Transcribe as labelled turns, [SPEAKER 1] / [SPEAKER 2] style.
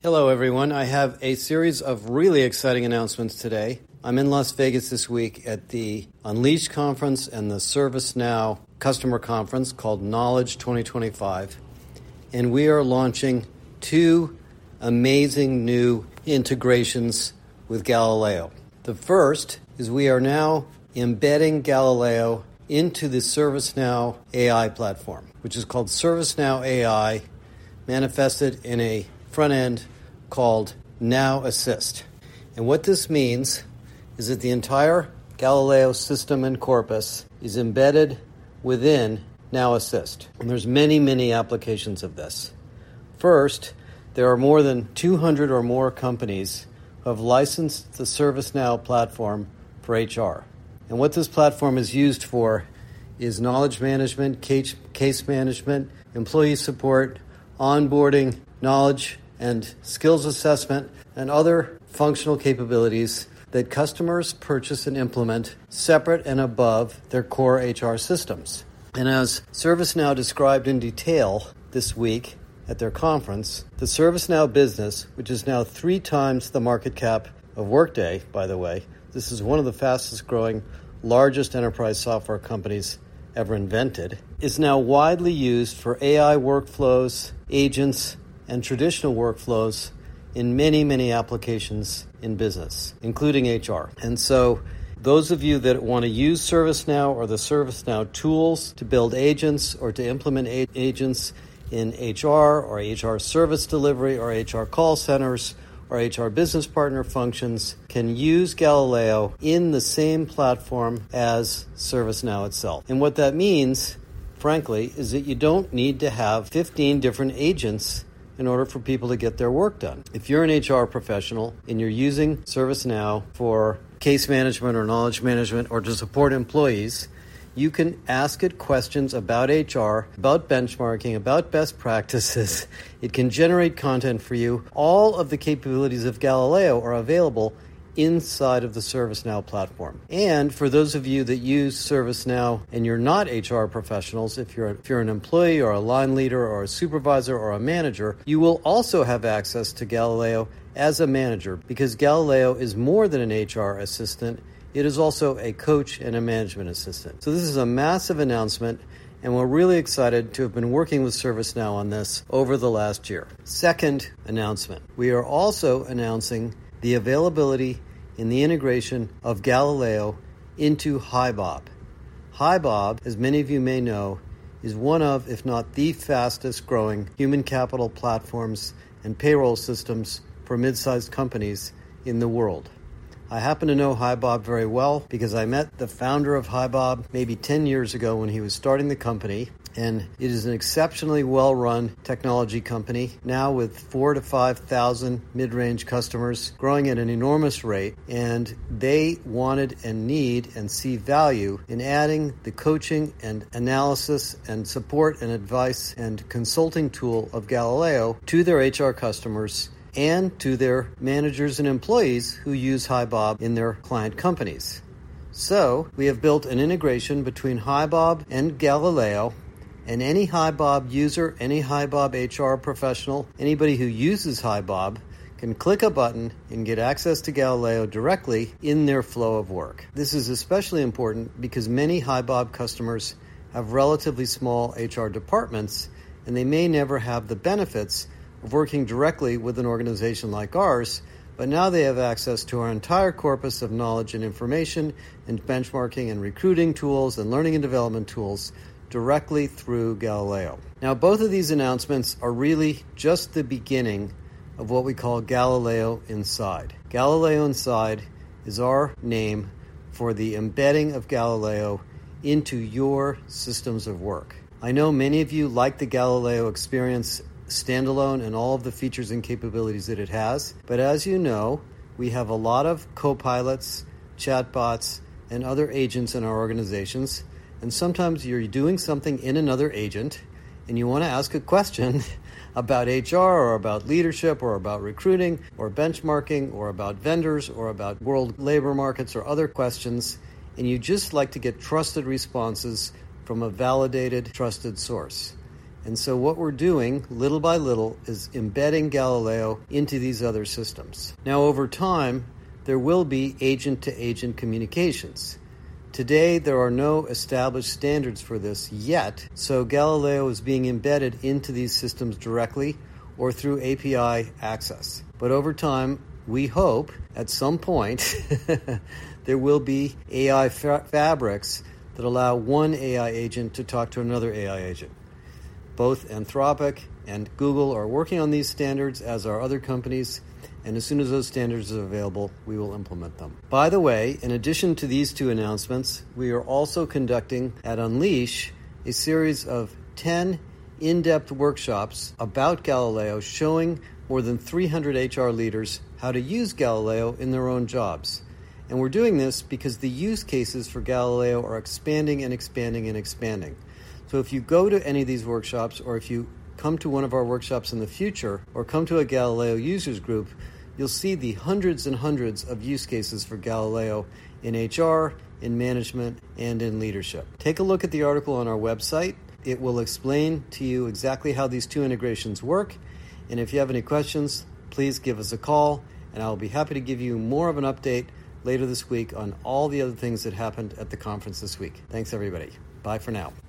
[SPEAKER 1] Hello, everyone. I have a series of really exciting announcements today. I'm in Las Vegas this week at the Unleash conference and the ServiceNow customer conference called Knowledge 2025. And we are launching two amazing new integrations with Galileo. The first is we are now embedding Galileo into the ServiceNow AI platform, which is called ServiceNow AI, manifested in a front end called Now Assist. And what this means is that the entire Galileo system and corpus is embedded within Now Assist. And there's many applications of this. First, there are more than 200 or more companies who have licensed the ServiceNow platform for HR. And what this platform is used for is knowledge management, case management, employee support, onboarding, knowledge and skills assessment, and other functional capabilities that customers purchase and implement separate and above their core HR systems. And as ServiceNow described in detail this week at their conference, the ServiceNow business, which is now 3 times the market cap of Workday, by the way, this is one of the fastest growing, largest enterprise software companies ever invented, is now widely used for AI workflows, agents, and traditional workflows in many applications in business, including HR. And so those of you that want to use ServiceNow or the ServiceNow tools to build agents or to implement agents in HR or HR service delivery or HR call centers or HR business partner functions can use Galileo in the same platform as ServiceNow itself. And what that means, frankly, is that you don't need to have 15 different agents in order for people to get their work done. If you're an HR professional and you're using ServiceNow for case management or knowledge management or to support employees, you can ask it questions about HR, about benchmarking, about best practices. It can generate content for you. All of the capabilities of Galileo are available inside of the ServiceNow platform. And for those of you that use ServiceNow and you're not HR professionals, if you're an employee or a line leader or a supervisor or a manager, you will also have access to Galileo as a manager because Galileo is more than an HR assistant. It is also a coach and a management assistant. So this is a massive announcement, and we're really excited to have been working with ServiceNow on this over the last year. Second announcement, we are also announcing the availability and the integration of Galileo into HiBob. HiBob, as many of you may know, is one of, if not the fastest growing human capital platforms and payroll systems for mid-sized companies in the world. I happen to know HiBob very well because I met the founder of HiBob maybe 10 years ago when he was starting the company. And it is an exceptionally well-run technology company, now with 4,000 to 5,000 mid-range customers, growing at an enormous rate. And they wanted and need and see value in adding the coaching and analysis and support and advice and consulting tool of Galileo to their HR customers and to their managers and employees who use HiBob in their client companies. So we have built an integration between HiBob and Galileo. And any HiBob user, any HiBob HR professional, anybody who uses HiBob can click a button and get access to Galileo directly in their flow of work. This is especially important because many HiBob customers have relatively small HR departments, and they may never have the benefits of working directly with an organization like ours, but now they have access to our entire corpus of knowledge and information and benchmarking and recruiting tools and learning and development tools directly through Galileo. Now, both of these announcements are really just the beginning of what we call Galileo Inside. Galileo Inside is our name for the embedding of Galileo into your systems of work. I know many of you like the Galileo experience standalone and all of the features and capabilities that it has, but as you know, we have a lot of co-pilots, chatbots, and other agents in our organizations. And sometimes you're doing something in another agent and you want to ask a question about HR or about leadership or about recruiting or benchmarking or about vendors or about world labor markets or other questions, and you just like to get trusted responses from a validated, trusted source. And so what we're doing, little by little, is embedding Galileo into these other systems. Now, over time, there will be agent-to-agent communications. Today, there are no established standards for this yet, so Galileo is being embedded into these systems directly or through API access. But over time, we hope, at some point, there will be AI fabrics that allow one AI agent to talk to another AI agent. Both Anthropic and Google are working on these standards, as are other companies, and as soon as those standards are available, we will implement them. By the way, in addition to these two announcements, we are also conducting at Unleash a series of 10 in-depth workshops about Galileo, showing more than 300 HR leaders how to use Galileo in their own jobs. And we're doing this because the use cases for Galileo are expanding and expanding and expanding. So if you go to any of these workshops, or if you come to one of our workshops in the future, or come to a Galileo users group, you'll see the hundreds and hundreds of use cases for Galileo in HR, in management, and in leadership. Take a look at the article on our website. It will explain to you exactly how these two integrations work. And if you have any questions, please give us a call, and I'll be happy to give you more of an update later this week on all the other things that happened at the conference this week. Thanks, everybody. Bye for now.